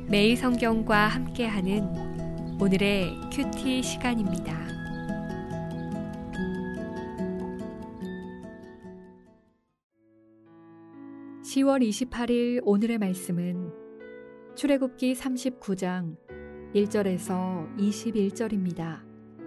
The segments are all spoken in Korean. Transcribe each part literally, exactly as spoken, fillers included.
매일 성경과 함께하는 오늘의 큐티 시간입니다. 시월 이십팔일 오늘의 말씀은 출애굽기 삼십구 장 일 절에서 이십일 절입니다.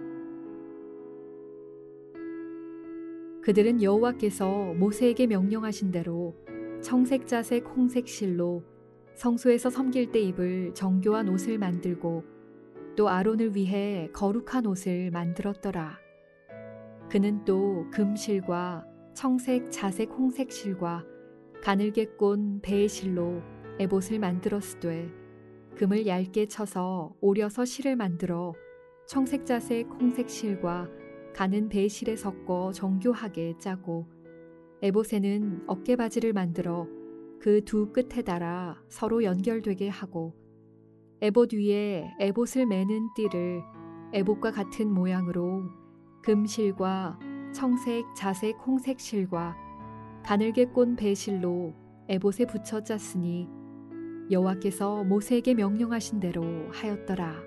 그들은 여호와께서 모세에게 명령하신 대로 청색자색 홍색실로 성소에서 섬길 때 입을 정교한 옷을 만들고 또 아론을 위해 거룩한 옷을 만들었더라. 그는 또 금실과 청색 자색 홍색실과 가늘게 꼰 배실로 에봇을 만들었으되 금을 얇게 쳐서 오려서 실을 만들어 청색자색 홍색실과 가는 배실에 섞어 정교하게 짜고 에봇에는 어깨바지를 만들어 그 두 끝에 달아 서로 연결되게 하고 에봇 위에 에봇을 매는 띠를 에봇과 같은 모양으로 금실과 청색 자색 홍색실과 가늘게 꼰 배실로 에봇에 붙여 짰으니 여호와께서 모세에게 명령하신 대로 하였더라.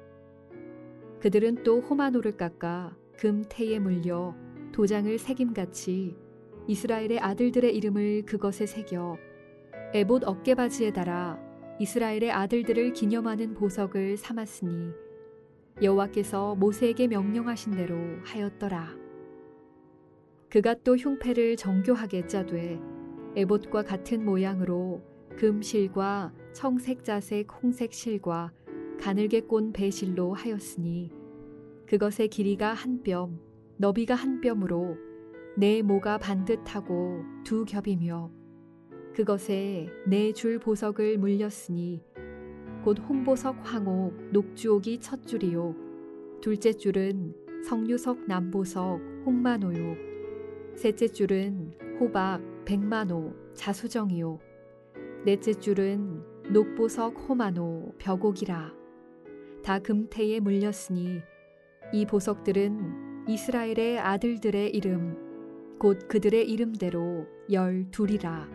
그들은 또 호마노를 깎아 금 태에 물려 도장을 새김같이 이스라엘의 아들들의 이름을 그것에 새겨 에봇 어깨바지에 달아 이스라엘의 아들들을 기념하는 보석을 삼았으니 여호와께서 모세에게 명령하신 대로 하였더라. 그가 또 흉패를 정교하게 짜되 에봇과 같은 모양으로 금실과 청색자색 홍색실과 가늘게 꼰 배실로 하였으니 그것의 길이가 한 뼘, 너비가 한 뼘으로 네 모가 반듯하고 두 겹이며 그것에 네 줄 보석을 물렸으니 곧 홍보석 황옥 녹주옥이 첫 줄이요 둘째 줄은 석류석 남보석 홍마노요 셋째 줄은 호박 백마노 자수정이요 넷째 줄은 녹보석 호마노 벽옥이라. 다 금태에 물렸으니 이 보석들은 이스라엘의 아들들의 이름 곧 그들의 이름대로 열둘이라.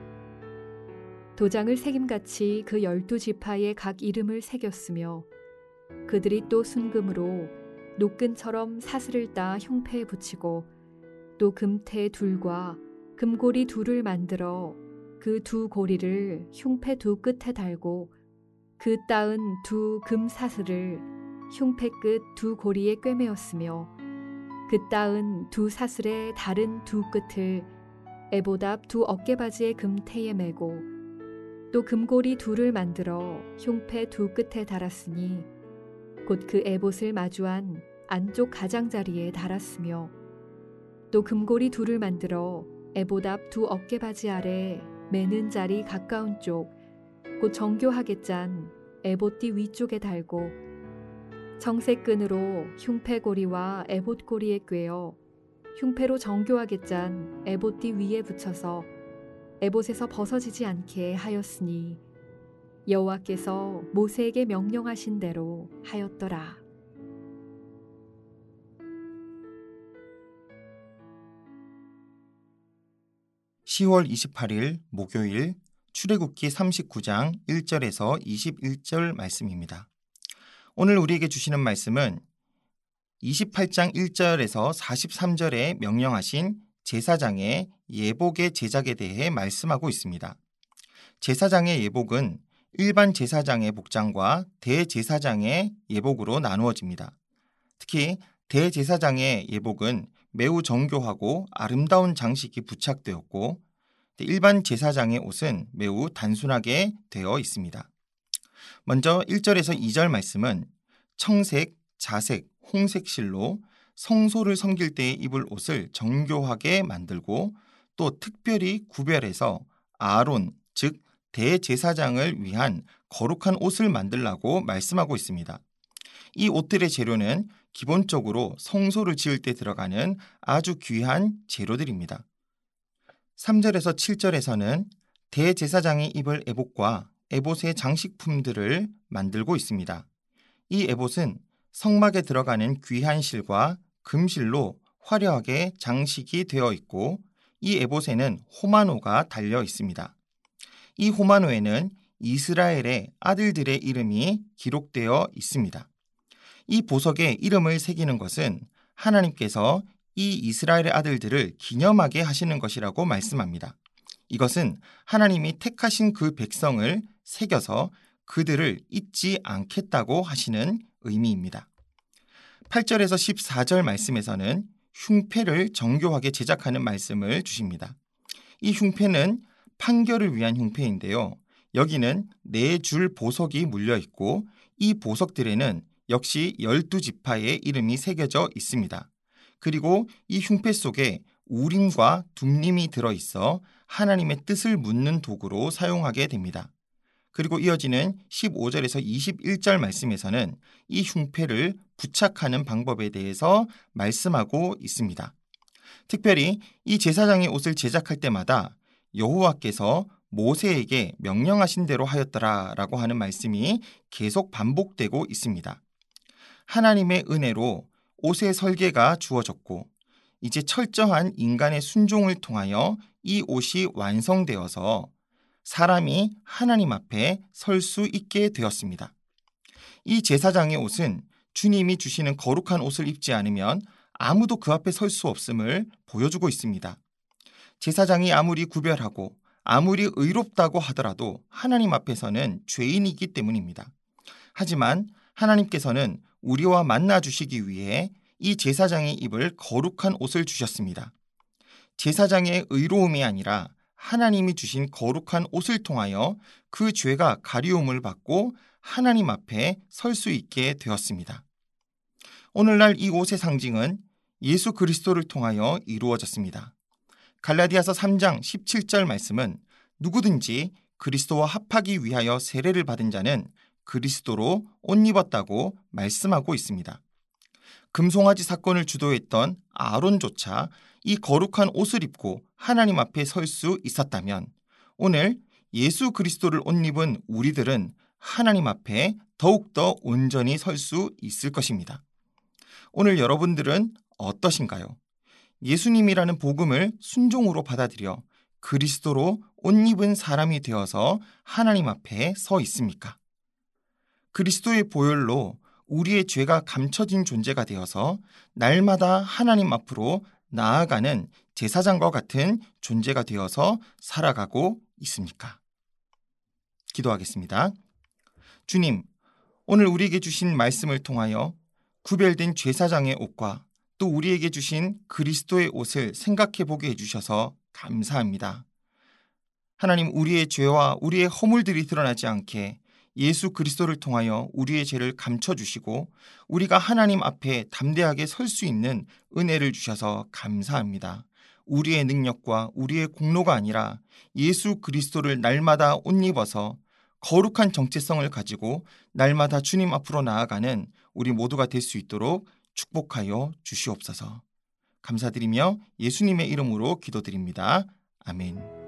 도장을 새김같이 그 열두 지파의 각 이름을 새겼으며 그들이 또 순금으로 녹근처럼 사슬을 따 흉패에 붙이고 또 금태 둘과 금고리 둘을 만들어 그 두 고리를 흉패 두 끝에 달고 그 따은 두 금사슬을 흉패 끝 두 고리에 꿰매었으며 그 따은 두 사슬의 다른 두 끝을 에봇 앞 두 어깨바지의 금태에 매고 또 금고리 둘을 만들어 흉패 두 끝에 달았으니 곧 그 에봇을 마주한 안쪽 가장자리에 달았으며 또 금고리 둘을 만들어 에봇 앞 두 어깨바지 아래 매는 자리 가까운 쪽 곧 정교하게 짠 에봇띠 위쪽에 달고 청색 끈으로 흉패고리와 에봇고리에 꿰어 흉패로 정교하게 짠 에봇띠 위에 붙여서 에봇에서 벗어지지 않게 하였으니 여호와께서 모세에게 명령하신 대로 하였더라. 시월 이십팔일 목요일 출애굽기 삼십구 장 일 절에서 이십일 절 말씀입니다. 오늘 우리에게 주시는 말씀은 이십팔 장 일 절에서 사십삼 절에 명령하신 제사장의 예복의 제작에 대해 말씀하고 있습니다. 제사장의 예복은 일반 제사장의 복장과 대제사장의 예복으로 나누어집니다. 특히 대제사장의 예복은 매우 정교하고 아름다운 장식이 부착되었고 일반 제사장의 옷은 매우 단순하게 되어 있습니다. 먼저 일 절에서 이 절 말씀은 청색, 자색, 홍색 실로 성소를 섬길 때에 입을 옷을 정교하게 만들고 또 특별히 구별해서 아론, 즉 대제사장을 위한 거룩한 옷을 만들라고 말씀하고 있습니다. 이 옷들의 재료는 기본적으로 성소를 지을 때 들어가는 아주 귀한 재료들입니다. 삼 절에서 칠 절에서는 대제사장이 입을 에봇과 에봇의 장식품들을 만들고 있습니다. 이 에봇은 성막에 들어가는 귀한 실과 금실로 화려하게 장식이 되어 있고 이 에봇에는 호마노가 달려 있습니다. 이 호마노에는 이스라엘의 아들들의 이름이 기록되어 있습니다. 이 보석에 이름을 새기는 것은 하나님께서 이 이스라엘의 아들들을 기념하게 하시는 것이라고 말씀합니다. 이것은 하나님이 택하신 그 백성을 새겨서 그들을 잊지 않겠다고 하시는 의미입니다. 팔 절에서 십사 절 말씀에서는 흉패를 정교하게 제작하는 말씀을 주십니다. 이 흉패는 판결을 위한 흉패인데요. 여기는 네 줄 보석이 물려 있고 이 보석들에는 역시 열두 지파의 이름이 새겨져 있습니다. 그리고 이 흉패 속에 우림과 둠림이 들어있어 하나님의 뜻을 묻는 도구로 사용하게 됩니다. 그리고 이어지는 십오 절에서 이십일 절 말씀에서는 이 흉패를 부착하는 방법에 대해서 말씀하고 있습니다. 특별히 이 제사장의 옷을 제작할 때마다 여호와께서 모세에게 명령하신 대로 하였더라라고 하는 말씀이 계속 반복되고 있습니다. 하나님의 은혜로 옷의 설계가 주어졌고 이제 철저한 인간의 순종을 통하여 이 옷이 완성되어서 사람이 하나님 앞에 설 수 있게 되었습니다. 이 제사장의 옷은 주님이 주시는 거룩한 옷을 입지 않으면 아무도 그 앞에 설 수 없음을 보여주고 있습니다. 제사장이 아무리 구별하고 아무리 의롭다고 하더라도 하나님 앞에서는 죄인이기 때문입니다. 하지만 하나님께서는 우리와 만나 주시기 위해 이 제사장이 입을 거룩한 옷을 주셨습니다. 제사장의 의로움이 아니라 하나님이 주신 거룩한 옷을 통하여 그 죄가 가리움을 받고 하나님 앞에 설 수 있게 되었습니다. 오늘날 이 옷의 상징은 예수 그리스도를 통하여 이루어졌습니다. 갈라디아서 삼 장 십칠 절 말씀은 누구든지 그리스도와 합하기 위하여 세례를 받은 자는 그리스도로 옷 입었다고 말씀하고 있습니다. 금송아지 사건을 주도했던 아론조차 이 거룩한 옷을 입고 하나님 앞에 설 수 있었다면 오늘 예수 그리스도를 옷 입은 우리들은 하나님 앞에 더욱더 온전히 설 수 있을 것입니다. 오늘 여러분들은 어떠신가요? 예수님이라는 복음을 순종으로 받아들여 그리스도로 옷 입은 사람이 되어서 하나님 앞에 서 있습니까? 그리스도의 보혈로 우리의 죄가 감춰진 존재가 되어서 날마다 하나님 앞으로 나아가는 제사장과 같은 존재가 되어서 살아가고 있습니까? 기도하겠습니다. 주님, 오늘 우리에게 주신 말씀을 통하여 구별된 제사장의 옷과 또 우리에게 주신 그리스도의 옷을 생각해 보게 해주셔서 감사합니다. 하나님, 우리의 죄와 우리의 허물들이 드러나지 않게 예수 그리스도를 통하여 우리의 죄를 감춰주시고 우리가 하나님 앞에 담대하게 설 수 있는 은혜를 주셔서 감사합니다. 우리의 능력과 우리의 공로가 아니라 예수 그리스도를 날마다 옷 입어서 거룩한 정체성을 가지고 날마다 주님 앞으로 나아가는 우리 모두가 될 수 있도록 축복하여 주시옵소서. 감사드리며 예수님의 이름으로 기도드립니다. 아멘.